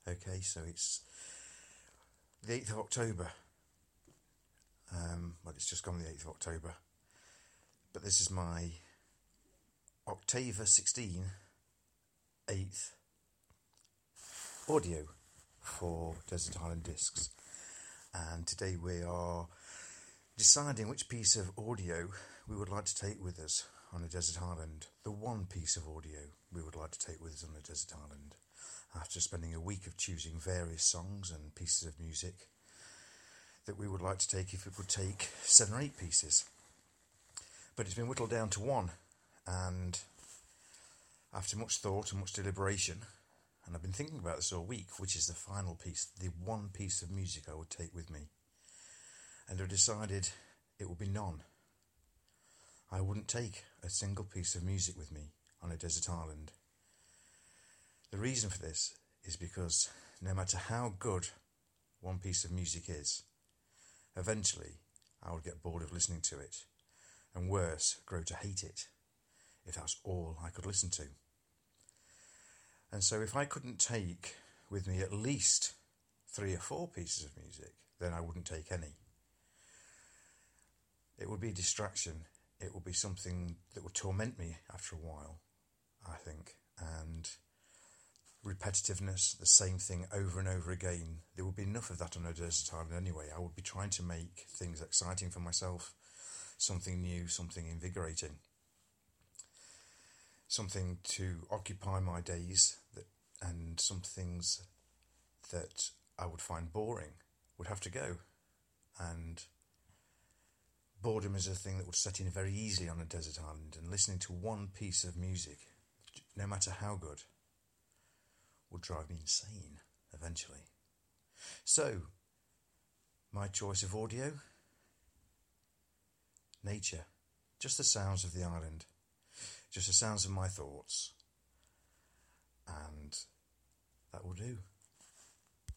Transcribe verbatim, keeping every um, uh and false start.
Okay, so it's the eighth of October. Um, well, it's just gone the eighth of October. But this is my Octava sixteen eighth audio for Desert Island Discs. And today we are deciding which piece of audio we would like to take with us on a desert island. The one piece of audio we would like to take with us on a desert island. After spending a week of choosing various songs and pieces of music that we would like to take if we could take seven or eight pieces. But it's been whittled down to one, and after much thought and much deliberation, and I've been thinking about this all week, which is the final piece, the one piece of music I would take with me. And I've decided it will be none. I wouldn't take a single piece of music with me on a desert island. The reason for this is because no matter how good one piece of music is, eventually I would get bored of listening to it, and worse, grow to hate it, if that's all I could listen to. And so if I couldn't take with me at least three or four pieces of music, then I wouldn't take any. It would be a distraction. It would be something that would torment me after a while, I think. And repetitiveness, the same thing over and over again. There would be enough of that on a desert island anyway. I would be trying to make things exciting for myself, something new, something invigorating, something to occupy my days, that, and some things that I would find boring would have to go. And boredom is a thing that would set in very easily on a desert island, and listening to one piece of music, no matter how good, would drive me insane eventually. So, my choice of audio? Nature. Just the sounds of the island. Just the sounds of my thoughts. And that will do.